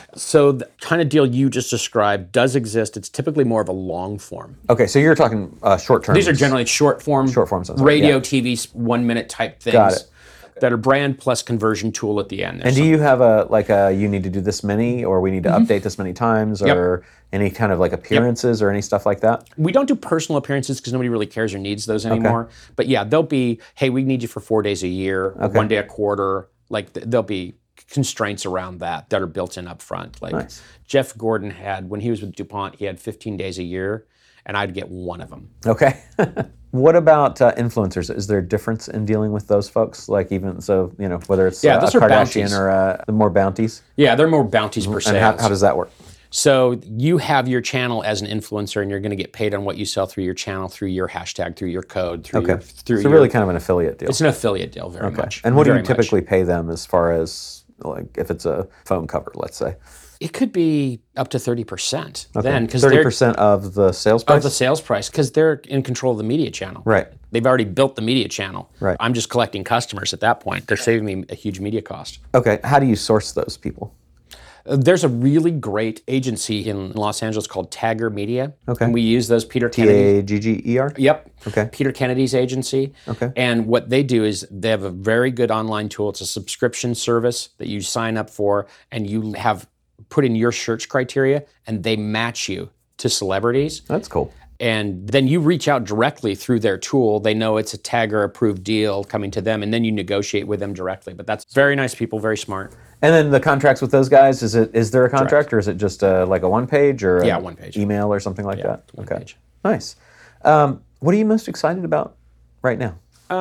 so the kind of deal you just described does exist. It's typically more of a long form. Okay, so you're talking short term. These are generally short form, radio, TV, 1 minute type things. Got it. That are brand plus conversion tool at the end. And do you have you need to do this many, or we need to update this many times, or any kind of like appearances or any stuff like that? We don't do personal appearances because nobody really cares or needs those anymore. But yeah, they'll be, hey, we need you for 4 days a year, 1 day a quarter. Like there'll be constraints around that are built in up front. Like Nice. Jeff Gordon had, when he was with DuPont, he had 15 days a year, and I'd get one of them. Okay. What about influencers? Is there a difference in dealing with those folks? Like even so, whether it's a those are Kardashian bounties. or the more bounties? Yeah, they're more bounties per se. And how does that work? So you have your channel as an influencer, and you're going to get paid on what you sell through your channel, through your hashtag, through your code, through your... So really kind of an affiliate deal. It's an affiliate deal, very much. And what do you very much. typically pay them as far as, like, if it's a phone cover, let's say? It could be up to 30% then, because 30% of the sales price? of the sales price, because they're in control of the media channel. Right. They've already built the media channel. Right. I'm just collecting customers at that point. They're saving me a huge media cost. Okay. How do you source those people? There's a really great agency in Los Angeles called Tagger Media. Okay. And we use those Peter Kennedy. Tagger? Yep. Okay. Peter Kennedy's agency. Okay. And what they do is they have a very good online tool. It's a subscription service that you sign up for, and you have put in your search criteria, and they match you to celebrities. That's cool. And then you reach out directly through their tool. They know it's a Tagger approved deal coming to them, and then you negotiate with them directly. But that's very nice people, very smart. And then the contracts with those guys, is there a contract, or is it just like a one page or Yeah, one page. email or something like that? one Okay. page. Nice. What are you most excited about right now?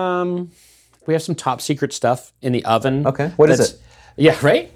We have some top secret stuff in the oven. Okay. What is it? Yeah, right?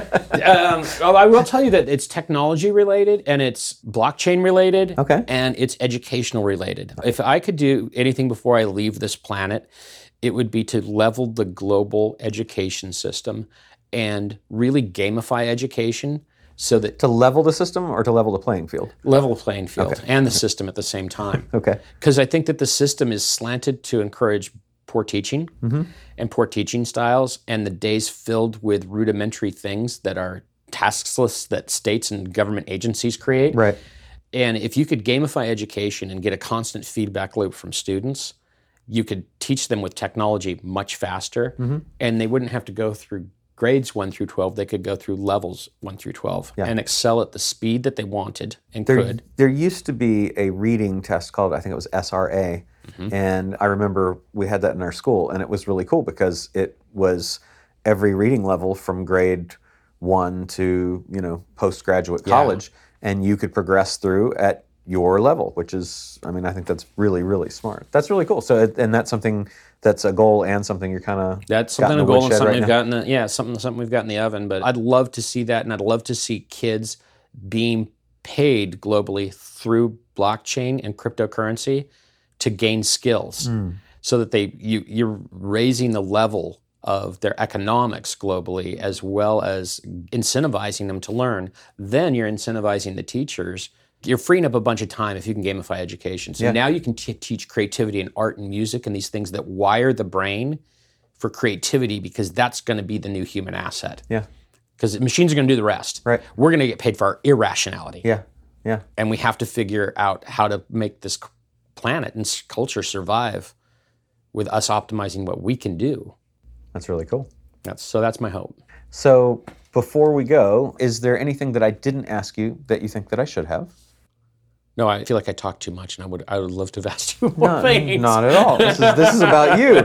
I will tell you that it's technology related, and it's blockchain related, Okay. and it's educational related. If I could do anything before I leave this planet, it would be to level the global education system and really gamify education so that To level the system or to level the playing field? level the playing field and the system at the same time. Okay. Because I think that the system is slanted to encourage poor teaching and poor teaching styles, and the days filled with rudimentary things that are task lists that states and government agencies create. Right. And if you could gamify education and get a constant feedback loop from students, you could teach them with technology much faster, and they wouldn't have to go through grades 1 through 12, they could go through levels 1 through 12 and excel at the speed that they wanted and could. There used to be a reading test called, I think it was SRA, and I remember we had that in our school, and it was really cool because it was every reading level from grade 1 to, postgraduate college, and you could progress through at your level, which is, I think that's really, really smart. That's really cool. So, and that's something that's a goal and something you're kind of that's something a goal and something we've got in the something we've got in the oven. But I'd love to see that, and I'd love to see kids being paid globally through blockchain and cryptocurrency to gain skills, so that you're raising the level of their economics globally, as well as incentivizing them to learn. Then you're incentivizing the teachers. You're freeing up a bunch of time if you can gamify education. So now you can teach creativity and art and music and these things that wire the brain for creativity, because that's going to be the new human asset. Yeah. Because machines are going to do the rest. Right. We're going to get paid for our irrationality. Yeah. Yeah. And we have to figure out how to make this planet and culture survive with us optimizing what we can do. That's really cool. That's my hope. So before we go, is there anything that I didn't ask you that you think that I should have? No, I feel like I talk too much, and I would love to have asked you more things. Not at all. This is about you.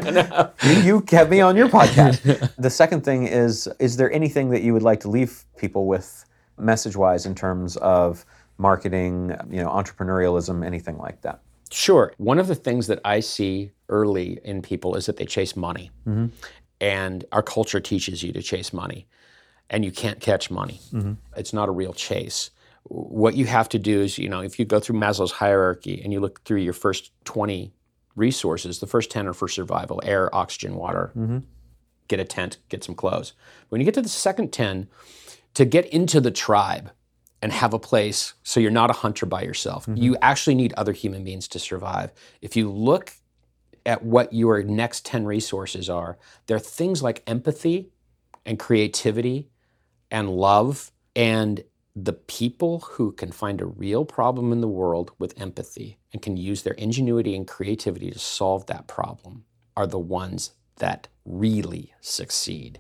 You have me on your podcast. The second thing is there anything that you would like to leave people with, message-wise, in terms of marketing, entrepreneurialism, anything like that? Sure. One of the things that I see early in people is that they chase money. Mm-hmm. And our culture teaches you to chase money. And you can't catch money. Mm-hmm. It's not a real chase. What you have to do is, if you go through Maslow's hierarchy and you look through your first 20 resources, the first 10 are for survival: air, oxygen, water, get a tent, get some clothes. When you get to the second 10, to get into the tribe and have a place so you're not a hunter by yourself, you actually need other human beings to survive. If you look at what your next 10 resources are, they're things like empathy and creativity and love, and the people who can find a real problem in the world with empathy and can use their ingenuity and creativity to solve that problem are the ones that really succeed.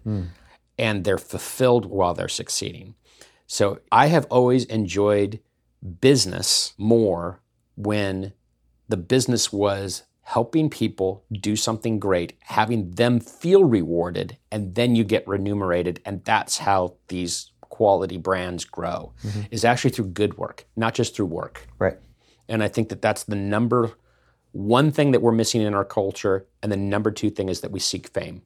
And they're fulfilled while they're succeeding. So I have always enjoyed business more when the business was helping people do something great, having them feel rewarded, and then you get remunerated. And that's how these quality brands grow, is actually through good work, not just through work. Right. And I think that that's the number one thing that we're missing in our culture. And the number two thing is that we seek fame.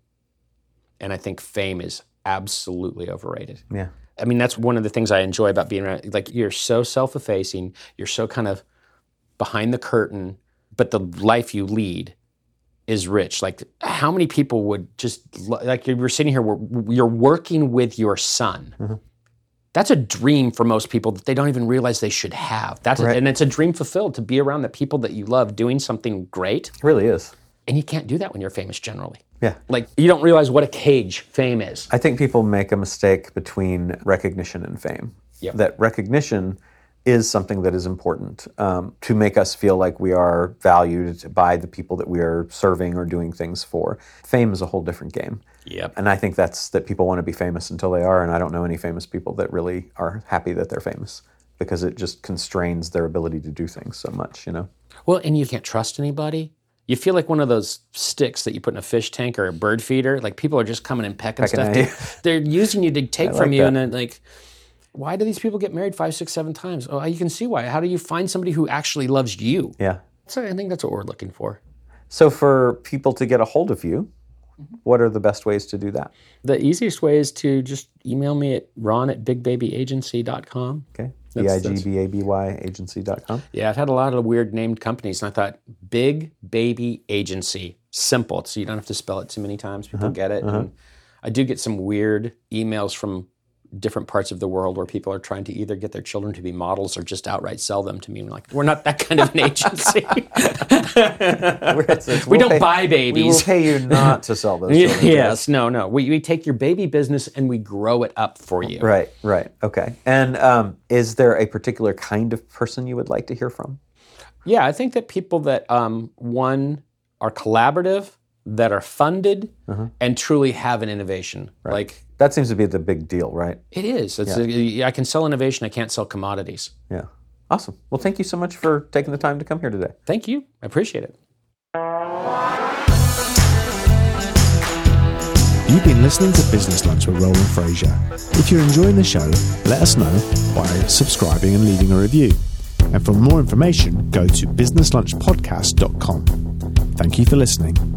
And I think fame is absolutely overrated. Yeah. That's one of the things I enjoy about being around. Like, you're so self-effacing, you're so kind of behind the curtain, but the life you lead is rich. Like, how many people would just, like, you're sitting here, you're working with your son. That's a dream for most people that they don't even realize they should have. And it's a dream fulfilled to be around the people that you love doing something great. It really is. And you can't do that when you're famous generally. Yeah. Like, you don't realize what a cage fame is. I think people make a mistake between recognition and fame. Yep. That recognition is something that is important to make us feel like we are valued by the people that we are serving or doing things for. Fame is a whole different game. Yep. And I think that people want to be famous until they are, and I don't know any famous people that really are happy that they're famous, because it just constrains their ability to do things so much, Well, and you can't trust anybody. You feel like one of those sticks that you put in a fish tank or a bird feeder. Like, people are just coming and pecking stuff. At you. They're using you to take I from like you, that. and then, like, why do these people get married 5, 6, 7 times? Oh, you can see why. How do you find somebody who actually loves you? Yeah. So I think that's what we're looking for. So for people to get a hold of you, what are the best ways to do that? The easiest way is to just email me at ron@bigbaby.agency.com. Okay. That's- BIGBABY agency.com. Yeah, I've had a lot of weird named companies, and I thought, Big Baby Agency, simple, so you don't have to spell it too many times. People get it. And I do get some weird emails from different parts of the world where people are trying to either get their children to be models or just outright sell them to me. I'm like, we're not that kind of an agency. We don't buy babies. We will pay you not to sell those children. Yes, no. We take your baby business and we grow it up for you. Right. Okay. And is there a particular kind of person you would like to hear from? Yeah, I think that people that, one, are collaborative, that are funded, and truly have an innovation. Right. Like, That seems to be the big deal, right? It is. I can sell innovation. I can't sell commodities. Yeah. Awesome. Well, thank you so much for taking the time to come here today. Thank you. I appreciate it. You've been listening to Business Lunch with Roland Frasier. If you're enjoying the show, let us know by subscribing and leaving a review. And for more information, go to businesslunchpodcast.com. Thank you for listening.